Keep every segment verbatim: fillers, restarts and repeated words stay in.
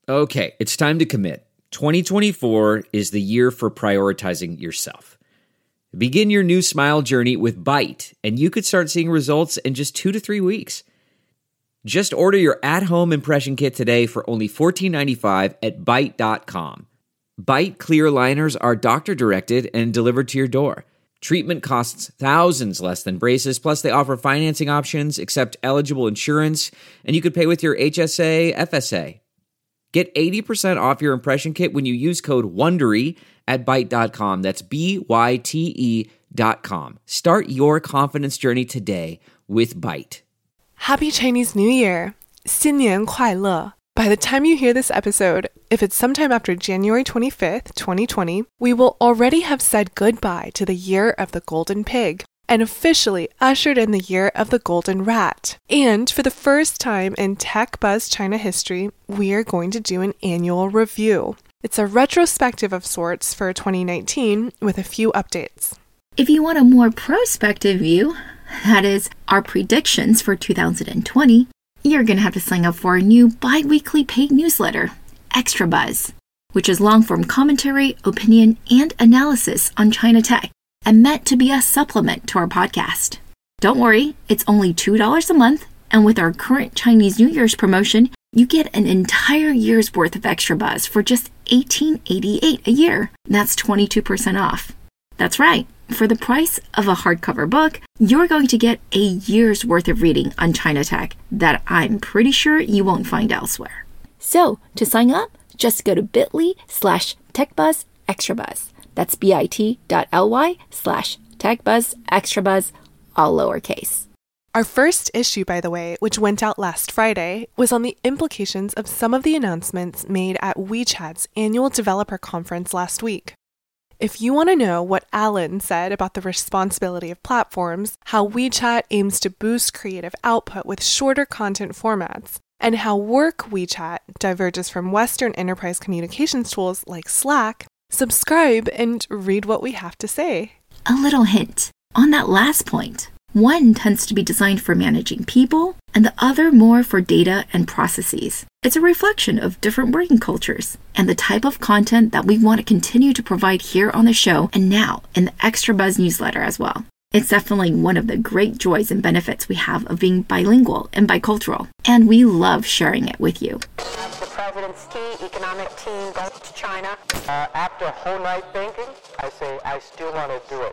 Okay, it's time to commit. twenty twenty-four is the year for prioritizing yourself. Begin your new smile journey with Byte, and you could start seeing results in just two to three weeks. Just order your at-home impression kit today for only fourteen ninety-five at byte dot com. Byte clear aligners are doctor-directed and delivered to your door. Treatment costs thousands less than braces, plus they offer financing options, accept eligible insurance, and you could pay with your H S A, F S A. Get eighty percent off your impression kit when you use code WONDERY at byte dot com. That's B Y T E dot com. Start your confidence journey today with Byte. Happy Chinese New Year! 新年快乐! By the time you hear this episode, if it's sometime after January twenty-fifth, twenty twenty, we will already have said goodbye to the year of the golden pig and officially ushered in the year of the golden rat. And for the first time in Tech Buzz China history, we are going to do an annual review. It's a retrospective of sorts for twenty nineteen with a few updates. If you want a more prospective view, that is, our predictions for two thousand twenty, you're going to have to sign up for our new bi-weekly paid newsletter, Extra Buzz, which is long-form commentary, opinion, and analysis on China tech, and meant to be a supplement to our podcast. Don't worry, it's only two dollars a month, and with our current Chinese New Year's promotion, you get an entire year's worth of Extra Buzz for just eighteen eighty-eight a year. That's twenty-two percent off. That's right, for the price of a hardcover book, you're going to get a year's worth of reading on China tech that I'm pretty sure you won't find elsewhere. So, to sign up, just go to bit.ly slash techbuzzextrabuzz. That's bit.ly slash techbuzzextrabuzz, all lowercase. Our first issue, by the way, which went out last Friday, was on the implications of some of the announcements made at WeChat's annual developer conference last week. If you want to know what Alan said about the responsibility of platforms, how WeChat aims to boost creative output with shorter content formats, and how Work WeChat diverges from Western enterprise communications tools like Slack, subscribe and read what we have to say. A little hint. On that last point, one tends to be designed for managing people, and the other more for data and processes. It's a reflection of different working cultures and the type of content that we want to continue to provide here on the show and now in the Extra Buzz newsletter as well. It's definitely one of the great joys and benefits we have of being bilingual and bicultural, and we love sharing it with you. The president's key economic team goes to China. Uh, after a whole night thinking, I say I still want to do it.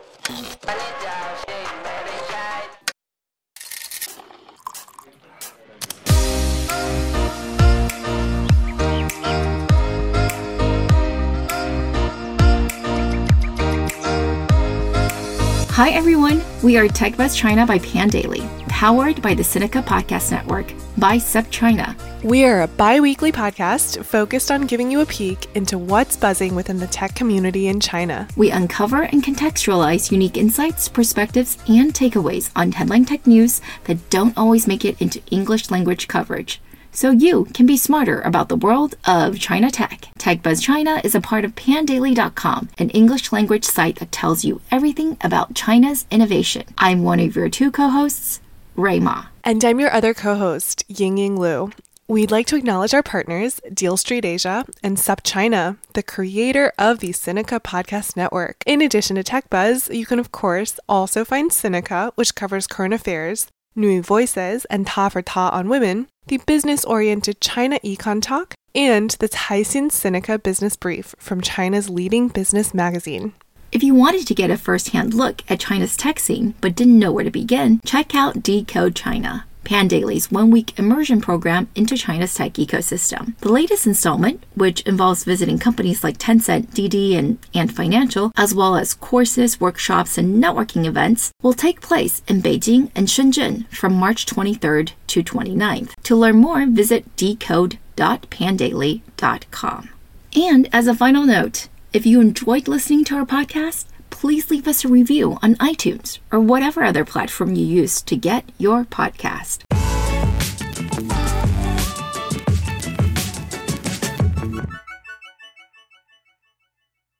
Hi everyone, we are Tech Buzz China by Pandaily, powered by the Sinica Podcast Network by SupChina. We are a bi-weekly podcast focused on giving you a peek into what's buzzing within the tech community in China. We uncover and contextualize unique insights, perspectives, and takeaways on headline tech news that don't always make it into English language coverage, so you can be smarter about the world of China tech. Tech Buzz China is a part of pandaily dot com, an English language site that tells you everything about China's innovation. I'm one of your two co-hosts, Rui Ma. And I'm your other co-host, Yingying Liu. We'd like to acknowledge our partners, Deal Street Asia and SupChina, the creator of the Sinica Podcast Network. In addition to Tech Buzz, you can of course also find Sinica, which covers current affairs, New Voices, and Ta for Ta on Women, the business-oriented China Econ Talk, and the Caixin Sinica Business Brief from China's leading business magazine. If you wanted to get a first-hand look at China's tech scene but didn't know where to begin, check out Decode China, Pandaily's one-week immersion program into China's tech ecosystem. The latest installment, which involves visiting companies like Tencent, Didi, and Ant Financial, as well as courses, workshops, and networking events, will take place in Beijing and Shenzhen from March twenty-third to twenty-ninth. To learn more, visit decode dot pandaily dot com. And as a final note, if you enjoyed listening to our podcast, please leave us a review on iTunes or whatever other platform you use to get your podcast.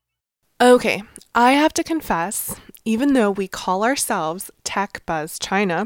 Okay, I have to confess, even though we call ourselves Tech Buzz China,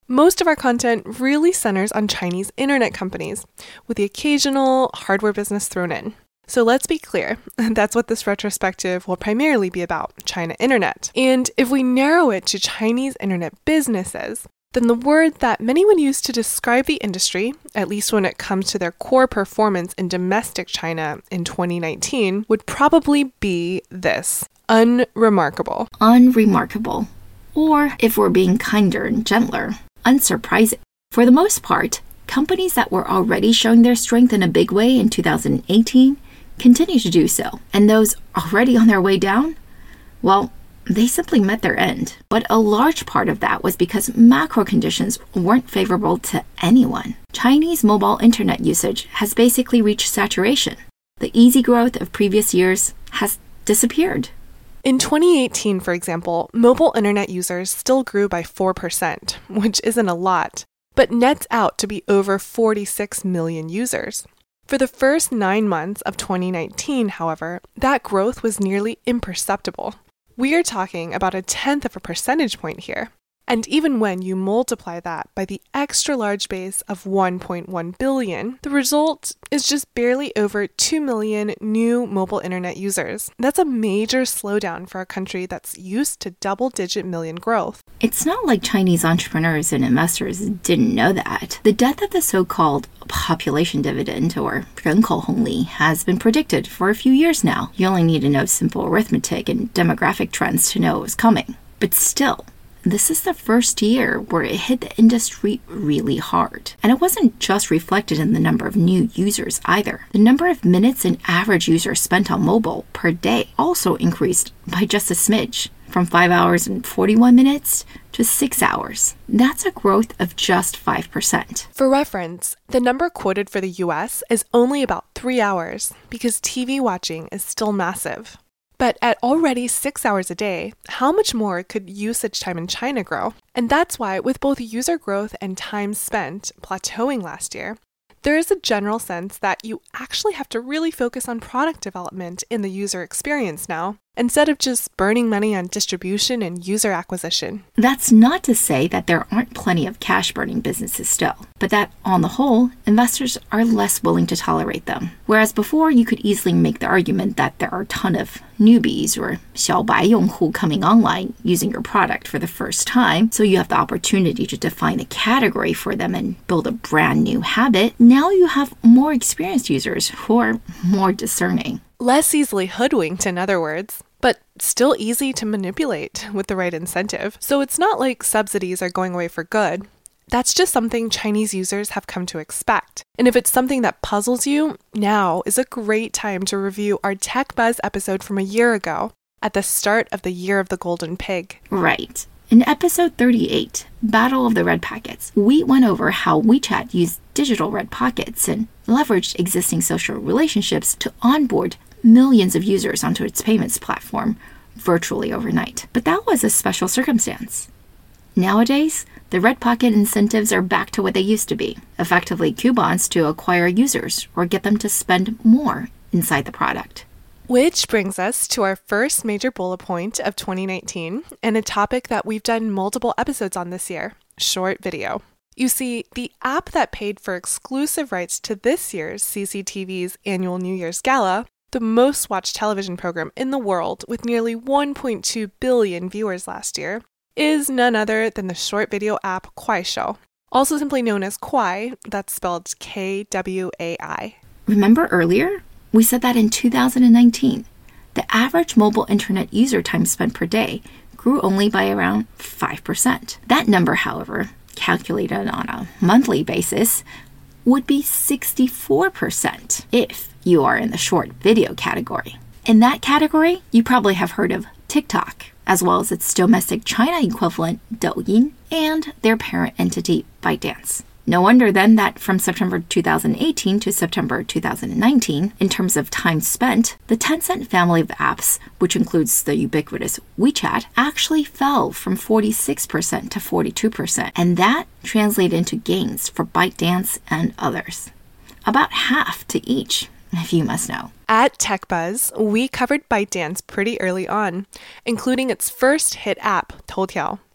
Most of our content really centers on Chinese internet companies, with the occasional hardware business thrown in. So let's be clear, that's what this retrospective will primarily be about, China Internet. And if we narrow it to Chinese internet businesses, then the word that many would use to describe the industry, at least when it comes to their core performance in domestic China in twenty nineteen, would probably be this: unremarkable. Unremarkable. Or, if we're being kinder and gentler, unsurprising. For the most part, companies that were already showing their strength in a big way in two thousand eighteen continue to do so. And those already on their way down, well, they simply met their end. But a large part of that was because macro conditions weren't favorable to anyone. Chinese mobile internet usage has basically reached saturation. The easy growth of previous years has disappeared. In twenty eighteen, for example, mobile internet users still grew by four percent, which isn't a lot, but nets out to be over forty-six million users. For the first nine months of twenty nineteen, however, that growth was nearly imperceptible. We are talking about a tenth of a percentage point here. And even when you multiply that by the extra large base of one point one billion, the result is just barely over two million new mobile internet users. That's a major slowdown for a country that's used to double-digit million growth. It's not like Chinese entrepreneurs and investors didn't know that. The death of the so-called population dividend, or 人口红利, has been predicted for a few years now. You only need to know simple arithmetic and demographic trends to know it was coming. But still, this is the first year where it hit the industry really hard. And it wasn't just reflected in the number of new users either. The number of minutes an average user spent on mobile per day also increased by just a smidge, from five hours and forty-one minutes to six hours. That's a growth of just five percent. For reference, the number quoted for the U S is only about three hours because T V watching is still massive. But at already six hours a day, how much more could usage time in China grow? And that's why, with both user growth and time spent plateauing last year, there is a general sense that you actually have to really focus on product development in the user experience now, instead of just burning money on distribution and user acquisition. That's not to say that there aren't plenty of cash-burning businesses still, but that, on the whole, investors are less willing to tolerate them. Whereas before, you could easily make the argument that there are a ton of newbies or 小白用户 coming online using your product for the first time, so you have the opportunity to define a category for them and build a brand new habit. Now you have more experienced users who are more discerning. Less easily hoodwinked, in other words, but still easy to manipulate with the right incentive. So it's not like subsidies are going away for good. That's just something Chinese users have come to expect. And if it's something that puzzles you, now is a great time to review our Tech Buzz episode from a year ago, at the start of the Year of the Golden Pig. Right. In episode thirty-eight, Battle of the Red Pockets, we went over how WeChat used digital red pockets and leveraged existing social relationships to onboard millions of users onto its payments platform virtually overnight. But that was a special circumstance. Nowadays, the red pocket incentives are back to what they used to be, effectively coupons to acquire users or get them to spend more inside the product. Which brings us to our first major bullet point of twenty nineteen, and a topic that we've done multiple episodes on this year, short video. You see, the app that paid for exclusive rights to this year's C C T V's annual New Year's Gala, the most watched television program in the world with nearly one point two billion viewers last year, is none other than the short video app Kuaishou, also simply known as Kwai, that's spelled K W A I. Remember earlier? We said that in two thousand nineteen, the average mobile internet user time spent per day grew only by around five percent. That number, however, calculated on a monthly basis, would be sixty-four percent if you are in the short video category. In that category, you probably have heard of TikTok, as well as its domestic China equivalent, Douyin, and their parent entity, ByteDance. No wonder then that from September two thousand eighteen to September two thousand nineteen, in terms of time spent, the Tencent family of apps, which includes the ubiquitous WeChat, actually fell from forty-six percent to forty-two percent, and that translated into gains for ByteDance and others. About half to each, if you must know. At TechBuzz, we covered ByteDance pretty early on, including its first hit app, Toutiao,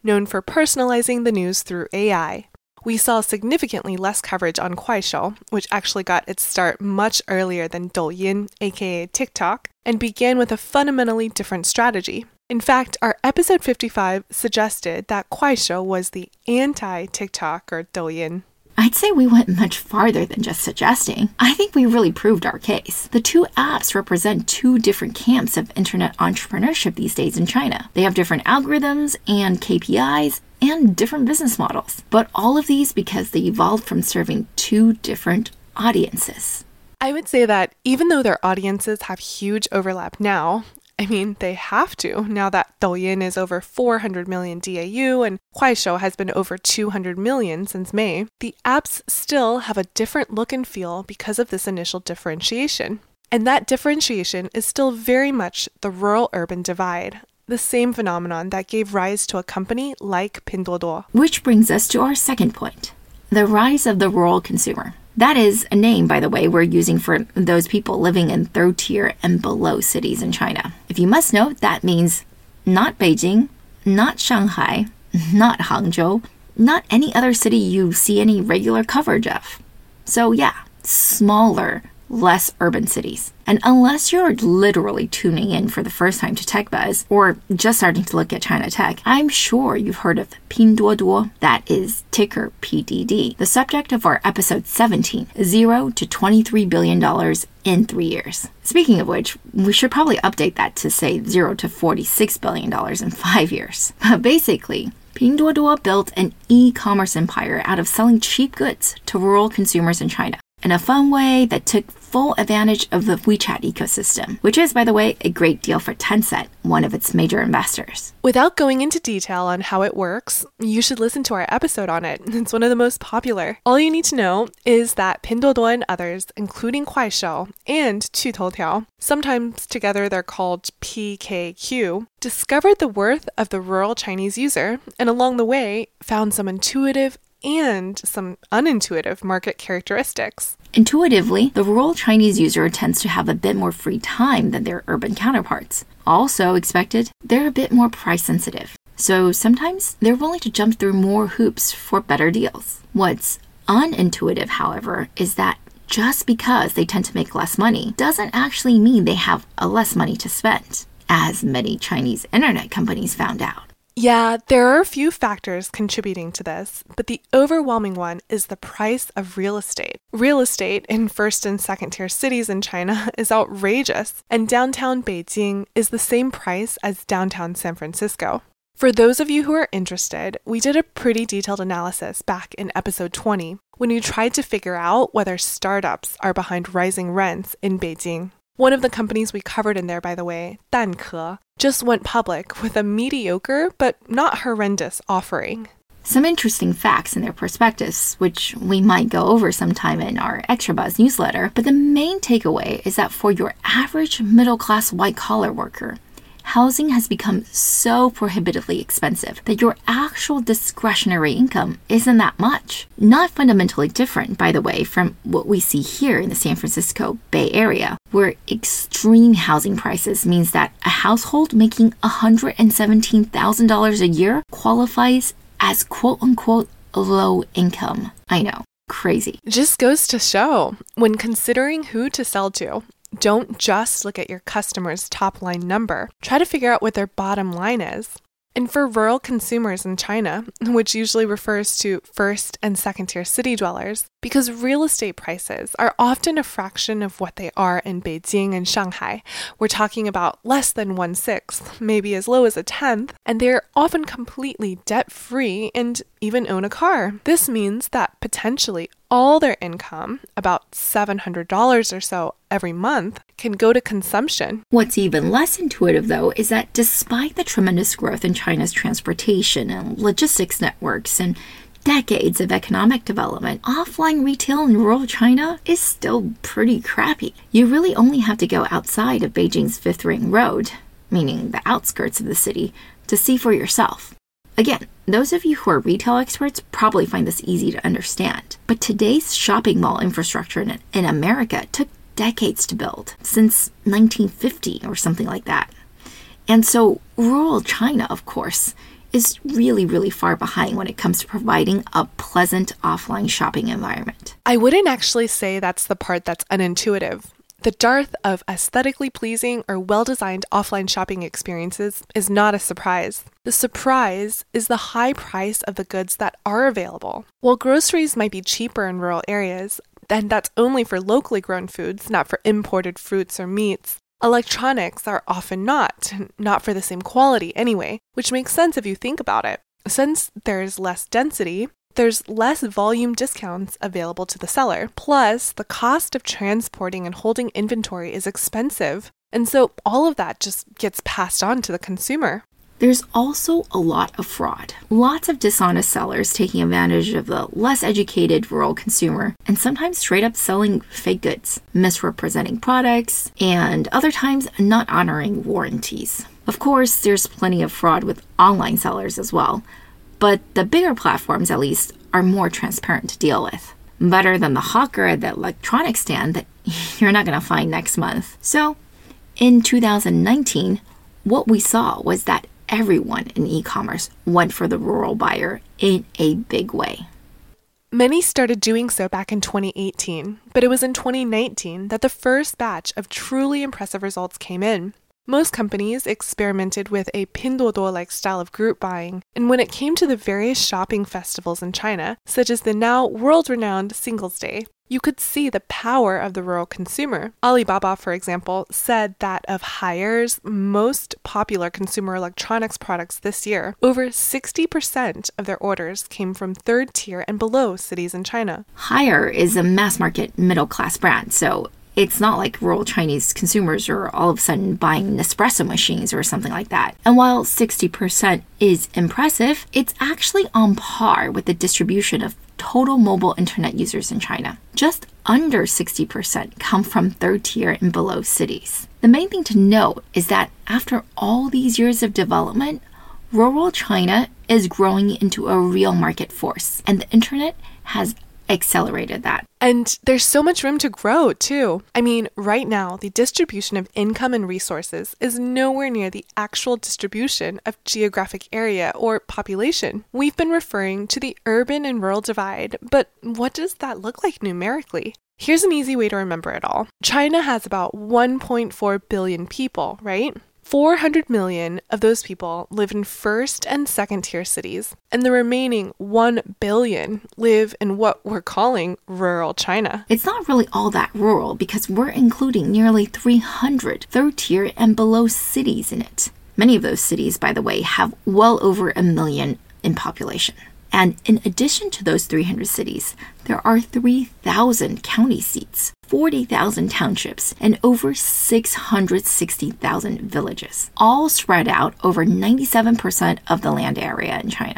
known for personalizing the news through A I. We saw significantly less coverage on Kuaishou, which actually got its start much earlier than Douyin, aka TikTok, and began with a fundamentally different strategy. In fact, our episode fifty-five suggested that Kuaishou was the anti-TikTok or Douyin. I'd say we went much farther than just suggesting. I think we really proved our case. The two apps represent two different camps of internet entrepreneurship these days in China. They have different algorithms and K P Is and different business models, but all of these because they evolved from serving two different audiences. I would say that even though their audiences have huge overlap now, I mean, they have to, now that Douyin is over four hundred million D A U and Kuaishou has been over two hundred million since May, the apps still have a different look and feel because of this initial differentiation. And that differentiation is still very much the rural-urban divide, the same phenomenon that gave rise to a company like Pinduoduo. Which brings us to our second point, the rise of the rural consumer. That is a name, by the way, we're using for those people living in third-tier and below cities in China. If you must know, that means not Beijing, not Shanghai, not Hangzhou, not any other city you see any regular coverage of. So yeah, smaller, less urban cities. And unless you're literally tuning in for the first time to TechBuzz or just starting to look at China tech, I'm sure you've heard of Pinduoduo, that is ticker P D D, the subject of our episode seventeen, zero to twenty-three billion dollars in three years. Speaking of which, we should probably update that to say zero to forty-six billion dollars in five years. But basically, Pinduoduo built an e-commerce empire out of selling cheap goods to rural consumers in China in a fun way that took full advantage of the WeChat ecosystem, which is, by the way, a great deal for Tencent, one of its major investors. Without going into detail on how it works, you should listen to our episode on it. It's one of the most popular. All you need to know is that Pinduoduo and others, including Kuaishou and Qutoutiao, sometimes together they're called P K Q, discovered the worth of the rural Chinese user and along the way found some intuitive and some unintuitive market characteristics. Intuitively, the rural Chinese user tends to have a bit more free time than their urban counterparts. Also expected, they're a bit more price sensitive. So sometimes they're willing to jump through more hoops for better deals. What's unintuitive, however, is that just because they tend to make less money doesn't actually mean they have a less money to spend, as many Chinese internet companies found out. Yeah, there are a few factors contributing to this, but the overwhelming one is the price of real estate. Real estate in first and second tier cities in China is outrageous, and downtown Beijing is the same price as downtown San Francisco. For those of you who are interested, we did a pretty detailed analysis back in episode twenty when we tried to figure out whether startups are behind rising rents in Beijing. One of the companies we covered in there, by the way, Danke, just went public with a mediocre but not horrendous offering. Some interesting facts in their prospectus, which we might go over sometime in our ExtraBuzz newsletter, but the main takeaway is that for your average middle-class white-collar worker, housing has become so prohibitively expensive that your actual discretionary income isn't that much. Not fundamentally different, by the way, from what we see here in the San Francisco Bay Area, where extreme housing prices means that a household making one hundred seventeen thousand dollars a year qualifies as quote-unquote low income. I know, crazy. Just goes to show, when considering who to sell to, don't just look at your customer's top line number. Try to figure out what their bottom line is. And for rural consumers in China, which usually refers to first and second tier city dwellers, because real estate prices are often a fraction of what they are in Beijing and Shanghai, we're talking about less than one-sixth, maybe as low as a tenth, and they're often completely debt-free and even own a car. This means that potentially all their income, about seven hundred dollars or so every month, can go to consumption. What's even less intuitive, though, is that despite the tremendous growth in China's transportation and logistics networks and decades of economic development, offline retail in rural China is still pretty crappy. You really only have to go outside of Beijing's Fifth Ring Road, meaning the outskirts of the city, to see for yourself. Again, those of you who are retail experts probably find this easy to understand, but today's shopping mall infrastructure in, in America took decades to build, since nineteen fifty or something like that. And so rural China, of course, is really, really far behind when it comes to providing a pleasant offline shopping environment. I wouldn't actually say that's the part that's unintuitive. The dearth of aesthetically pleasing or well-designed offline shopping experiences is not a surprise. The surprise is the high price of the goods that are available. While groceries might be cheaper in rural areas, and that's only for locally grown foods, not for imported fruits or meats, electronics are often not, not for the same quality anyway, which makes sense if you think about it. Since there's less density, there's less volume discounts available to the seller. Plus, the cost of transporting and holding inventory is expensive. And so all of that just gets passed on to the consumer. There's also a lot of fraud. Lots of dishonest sellers taking advantage of the less educated rural consumer and sometimes straight up selling fake goods, misrepresenting products, and other times not honoring warranties. Of course, there's plenty of fraud with online sellers as well. But the bigger platforms, at least, are more transparent to deal with. Better than the hawker at the electronics stand that you're not going to find next month. So, in two thousand nineteen, what we saw was that everyone in e-commerce went for the rural buyer in a big way. Many started doing so back in twenty eighteen, but it was in twenty nineteen that the first batch of truly impressive results came in. Most companies experimented with a Pinduoduo-like style of group buying, and when it came to the various shopping festivals in China, such as the now world-renowned Singles Day, you could see the power of the rural consumer. Alibaba, for example, said that of Haier's most popular consumer electronics products this year, over sixty percent of their orders came from third-tier and below cities in China. Haier is a mass-market middle-class brand, so it's not like rural Chinese consumers are all of a sudden buying Nespresso machines or something like that. And while sixty percent is impressive, it's actually on par with the distribution of total mobile internet users in China. Just under sixty percent come from third tier and below cities. The main thing to note is that after all these years of development, rural China is growing into a real market force, and the internet has accelerated that. And there's so much room to grow, too. I mean, right now, the distribution of income and resources is nowhere near the actual distribution of geographic area or population. We've been referring to the urban and rural divide, but what does that look like numerically? Here's an easy way to remember it all. China has about one point four billion people, right? four hundred million of those people live in first and second tier cities, and the remaining one billion live in what we're calling rural China. It's not really all that rural because we're including nearly three hundred third tier and below cities in it. Many of those cities, by the way, have well over a million in population. And in addition to those three hundred cities, there are three thousand county seats, forty thousand townships, and over six hundred sixty thousand villages, all spread out over ninety-seven percent of the land area in China.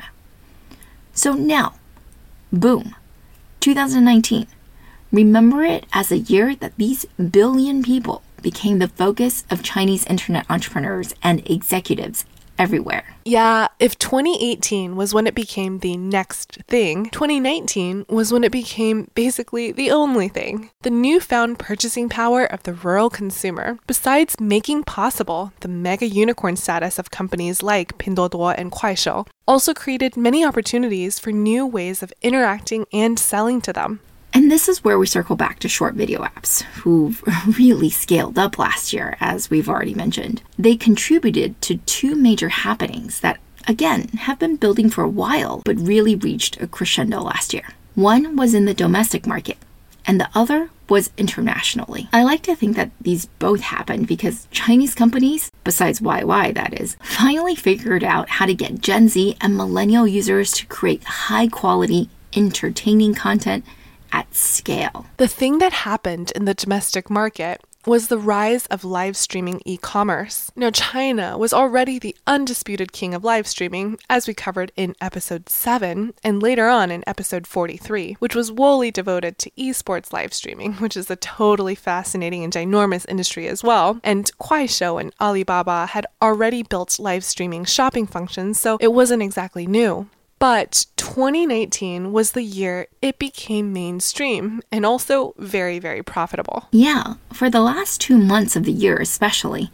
So now, boom, two thousand nineteen. Remember it as a year that these billion people became the focus of Chinese internet entrepreneurs and executives everywhere. Yeah, if twenty eighteen was when it became the next thing, twenty nineteen was when it became basically the only thing. The newfound purchasing power of the rural consumer, besides making possible the mega unicorn status of companies like Pinduoduo and Kuaishou, also created many opportunities for new ways of interacting and selling to them. And this is where we circle back to short video apps, who've really scaled up last year, as we've already mentioned. They contributed to two major happenings that, again, have been building for a while, but really reached a crescendo last year. One was in the domestic market, and the other was internationally. I like to think that these both happened because Chinese companies, besides Y Y that is, finally figured out how to get Gen Z and millennial users to create high-quality, entertaining content at scale. The thing that happened in the domestic market was the rise of live streaming e-commerce. Now, China was already the undisputed king of live streaming, as we covered in episode seven, and later on in episode forty-three, which was wholly devoted to esports live streaming, which is a totally fascinating and ginormous industry as well. And Kuaishou and Alibaba had already built live streaming shopping functions, so it wasn't exactly new. But twenty nineteen was the year it became mainstream and also very, very profitable. Yeah, for the last two months of the year especially,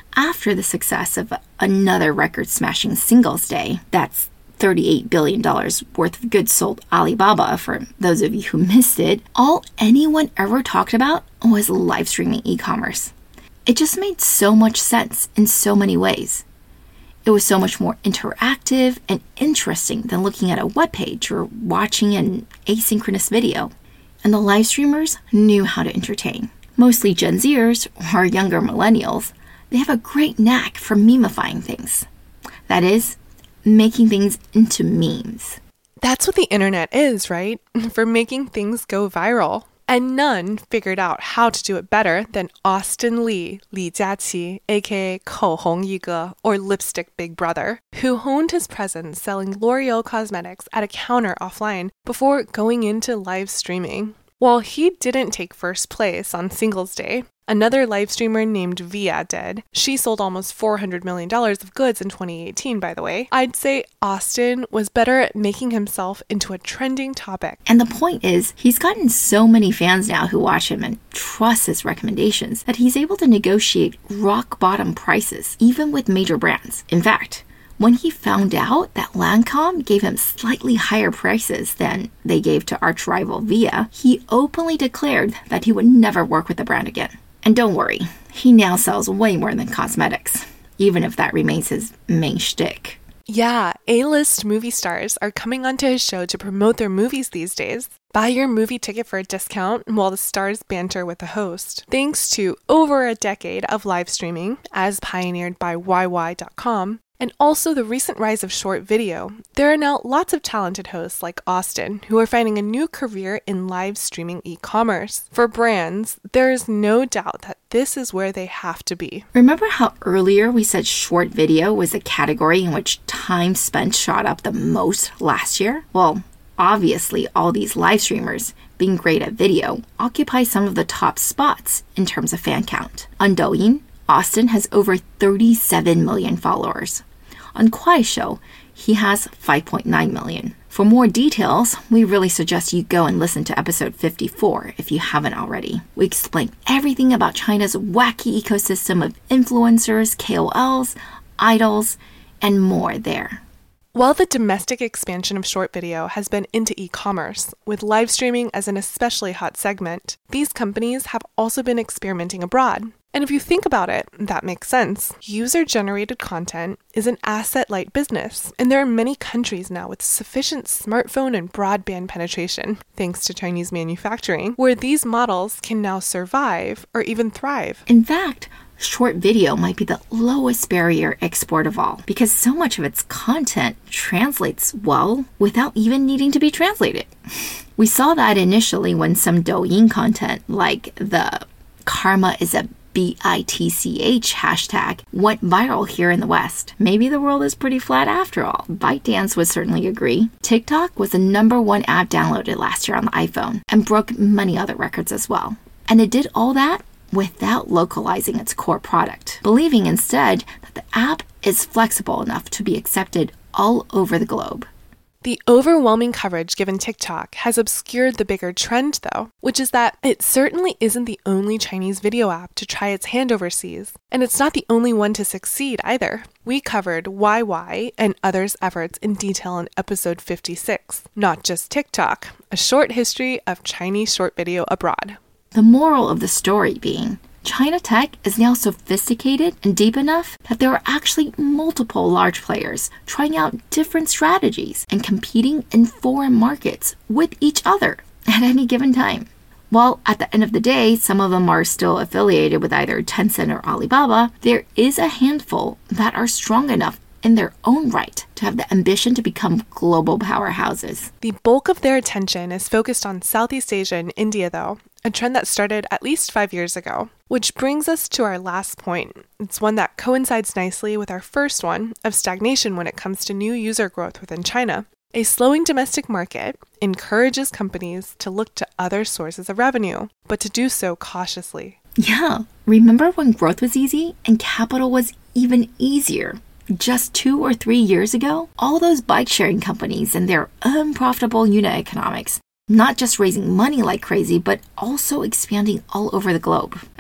After the success of another record-smashing Singles Day, that's thirty-eight billion dollars worth of goods sold Alibaba, for those of you who missed it, all anyone ever talked about was live streaming e-commerce. It just made so much sense in so many ways. It was so much more interactive and interesting than looking at a webpage or watching an asynchronous video. And the live streamers knew how to entertain. Mostly Gen Zers or younger millennials, they have a great knack for memifying things. That is, making things into memes. That's what the internet is, right? For making things go viral. And none figured out how to do it better than Austin Lee, Li Jiaqi, aka 口红一哥, or Lipstick Big Brother, who honed his presence selling L'Oreal cosmetics at a counter offline before going into live streaming. While he didn't take first place on Singles Day, another live streamer named Via did. She sold almost four hundred million dollars of goods in twenty eighteen, by the way. I'd say Austin was better at making himself into a trending topic. And the point is, he's gotten so many fans now who watch him and trust his recommendations that he's able to negotiate rock-bottom prices, even with major brands. In fact, when he found out that Lancome gave him slightly higher prices than they gave to arch rival Via, he openly declared that he would never work with the brand again. And don't worry, he now sells way more than cosmetics, even if that remains his main shtick. Yeah, A-list movie stars are coming onto his show to promote their movies these days. Buy your movie ticket for a discount while the stars banter with the host. Thanks to over a decade of live streaming, as pioneered by Y Y dot com, and also the recent rise of short video, there are now lots of talented hosts like Austin who are finding a new career in live streaming e-commerce. For brands, there is no doubt that this is where they have to be. Remember how earlier we said short video was a category in which time spent shot up the most last year? Well, obviously all these live streamers, being great at video, occupy some of the top spots in terms of fan count. On Douyin, Austin has over thirty-seven million followers. On Kuaishou, he has five point nine million. For more details, we really suggest you go and listen to episode fifty-four if you haven't already. We explain everything about China's wacky ecosystem of influencers, K O Ls, idols, and more there. While the domestic expansion of short video has been into e-commerce, with live streaming as an especially hot segment, these companies have also been experimenting abroad. And if you think about it, that makes sense. User-generated content is an asset-light business, and there are many countries now with sufficient smartphone and broadband penetration, thanks to Chinese manufacturing, where these models can now survive or even thrive. In fact, short video might be the lowest barrier export of all, because so much of its content translates well without even needing to be translated. We saw that initially when some Douyin content, like the karma is a B I T C H hashtag, went viral here in the West. Maybe the world is pretty flat after all. ByteDance would certainly agree. TikTok was the number one app downloaded last year on the iPhone and broke many other records as well. And it did all that without localizing its core product, believing instead that the app is flexible enough to be accepted all over the globe. The overwhelming coverage given TikTok has obscured the bigger trend, though, which is that it certainly isn't the only Chinese video app to try its hand overseas, and it's not the only one to succeed either. We covered Y Y and others' efforts in detail in episode fifty-six, Not Just TikTok, a short history of Chinese short video abroad. The moral of the story being, China tech is now sophisticated and deep enough that there are actually multiple large players trying out different strategies and competing in foreign markets with each other at any given time. While at the end of the day, some of them are still affiliated with either Tencent or Alibaba, there is a handful that are strong enough in their own right to have the ambition to become global powerhouses. The bulk of their attention is focused on Southeast Asia and India, though, a trend that started at least five years ago. Which brings us to our last point. It's one that coincides nicely with our first one of stagnation when it comes to new user growth within China. A slowing domestic market encourages companies to look to other sources of revenue, but to do so cautiously. Yeah, remember when growth was easy and capital was even easier? Just two or three years ago, all those bike-sharing companies and their unprofitable unit economics, not just raising money like crazy, but also expanding all over the globe. I mean,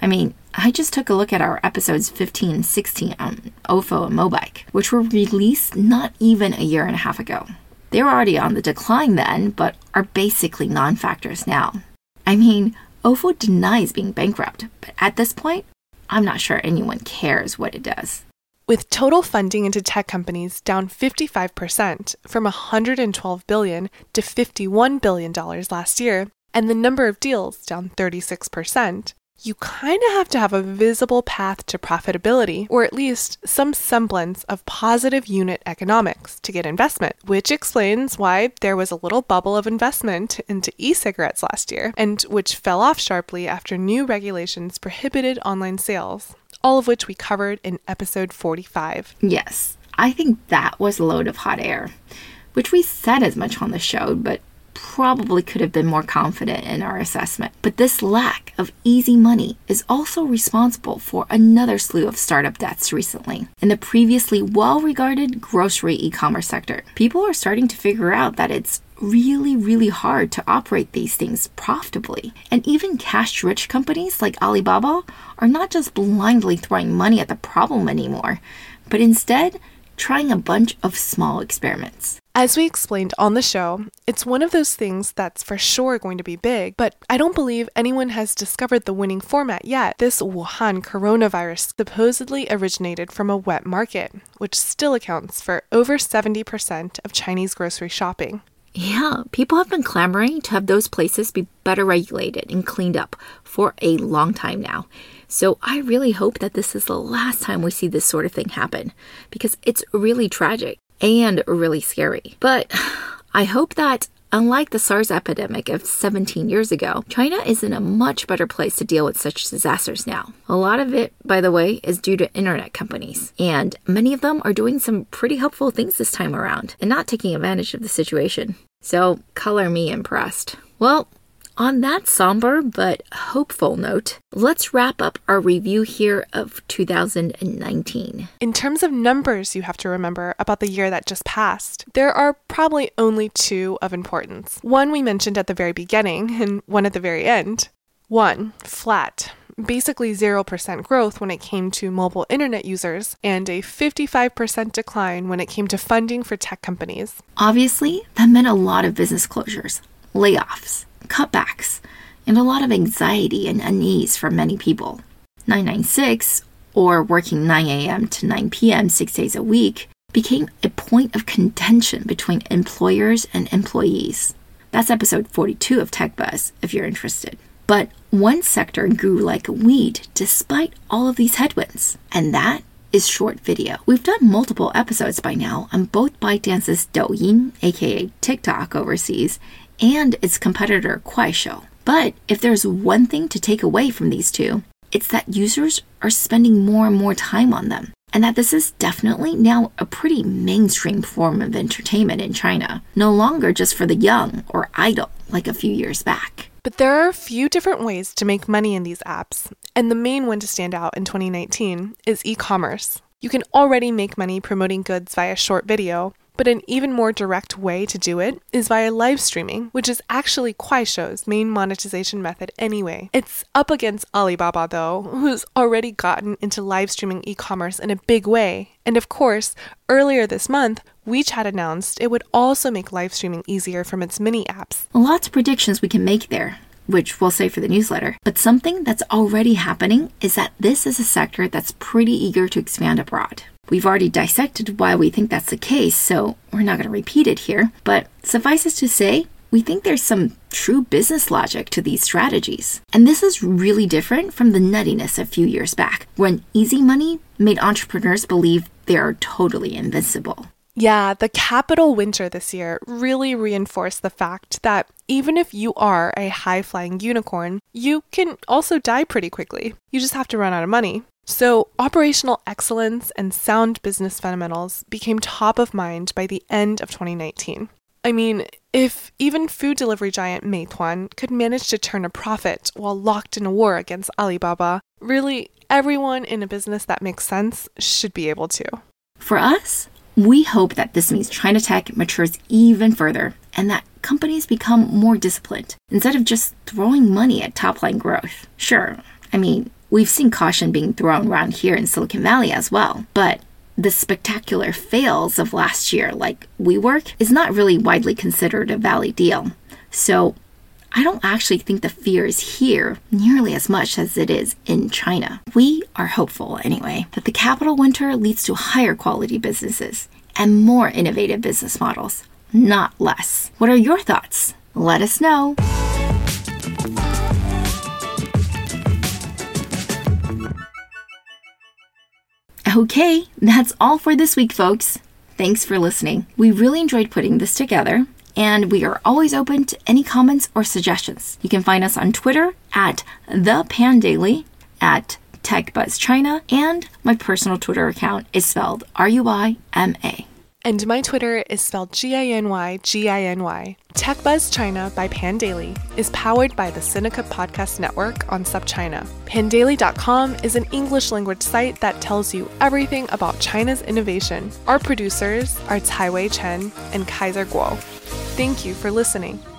I just took a look at our episodes fifteen and sixteen on O F O and Mobike, which were released not even a year and a half ago. They were already on the decline then, but are basically non-factors now. I mean, O F O denies being bankrupt, but at this point, I'm not sure anyone cares what it does. With total funding into tech companies down fifty-five percent from one hundred twelve billion dollars to fifty-one billion dollars last year, and the number of deals down thirty-six percent, you kind of have to have a visible path to profitability, or at least some semblance of positive unit economics to get investment, which explains why there was a little bubble of investment into e-cigarettes last year, and which fell off sharply after new regulations prohibited online sales, all of which we covered in episode forty-five. Yes, I think that was a load of hot air, which we said as much on the show, but probably could have been more confident in our assessment. But this lack of easy money is also responsible for another slew of startup deaths recently. In the previously well-regarded grocery e-commerce sector, people are starting to figure out that it's really, really hard to operate these things profitably. And even cash-rich companies like Alibaba are not just blindly throwing money at the problem anymore, but instead trying a bunch of small experiments. As we explained on the show, it's one of those things that's for sure going to be big, but I don't believe anyone has discovered the winning format yet. This Wuhan coronavirus supposedly originated from a wet market, which still accounts for over seventy percent of Chinese grocery shopping. Yeah, people have been clamoring to have those places be better regulated and cleaned up for a long time now. So I really hope that this is the last time we see this sort of thing happen, because it's really tragic and really scary. But I hope that, unlike the SARS epidemic of seventeen years ago, China is in a much better place to deal with such disasters now. A lot of it, by the way, is due to internet companies, and many of them are doing some pretty helpful things this time around and not taking advantage of the situation. So, color me impressed. Well, on that somber but hopeful note, let's wrap up our review here of two thousand nineteen. In terms of numbers you have to remember about the year that just passed, there are probably only two of importance. One we mentioned at the very beginning and one at the very end. One, flat. Basically zero percent growth when it came to mobile internet users, and a fifty-five percent decline when it came to funding for tech companies. Obviously, that meant a lot of business closures, layoffs, cutbacks, and a lot of anxiety and unease for many people. nine nine six, or working nine a.m. to nine p.m. six days a week, became a point of contention between employers and employees. That's episode forty-two of Tech Buzz, if you're interested. But one sector grew like a weed despite all of these headwinds, and that is short video. We've done multiple episodes by now on both ByteDance's Douyin, aka TikTok overseas, and its competitor Kuaishou. But if there's one thing to take away from these two, it's that users are spending more and more time on them, and that this is definitely now a pretty mainstream form of entertainment in China, no longer just for the young or idle like a few years back. But there are a few different ways to make money in these apps, and the main one to stand out in twenty nineteen is e-commerce. You can already make money promoting goods via short video, but an even more direct way to do it is via live streaming, which is actually Kuaishou's main monetization method anyway. It's up against Alibaba, though, who's already gotten into live streaming e-commerce in a big way. And of course, earlier this month, WeChat announced it would also make live streaming easier from its mini apps. Lots of predictions we can make there, which we'll save for the newsletter. But something that's already happening is that this is a sector that's pretty eager to expand abroad. We've already dissected why we think that's the case, so we're not going to repeat it here. But suffice it to say, we think there's some true business logic to these strategies. And this is really different from the nuttiness a few years back, when easy money made entrepreneurs believe they are totally invincible. Yeah, the capital winter this year really reinforced the fact that even if you are a high-flying unicorn, you can also die pretty quickly. You just have to run out of money. So operational excellence and sound business fundamentals became top of mind by the end of twenty nineteen. I mean, if even food delivery giant Meituan could manage to turn a profit while locked in a war against Alibaba, really everyone in a business that makes sense should be able to. For us, we hope that this means China tech matures even further and that companies become more disciplined instead of just throwing money at top-line growth. Sure, I mean, We've seen caution being thrown around here in Silicon Valley as well, but the spectacular fails of last year, like WeWork, is not really widely considered a Valley deal. So I don't actually think the fear is here nearly as much as it is in China. We are hopeful, anyway, that the capital winter leads to higher quality businesses and more innovative business models, not less. What are your thoughts? Let us know. Okay, that's all for this week, folks. Thanks for listening. We really enjoyed putting this together, and we are always open to any comments or suggestions. You can find us on Twitter at ThePanDaily, at TechBuzzChina, and my personal Twitter account is spelled R U I M A. And my Twitter is spelled G I N Y G I N Y. TechBuzz China by Pandaily is powered by the Sinica Podcast Network on SubChina. Pandaily dot com is an English language site that tells you everything about China's innovation. Our producers are Tai Wei Chen and Kaiser Guo. Thank you for listening.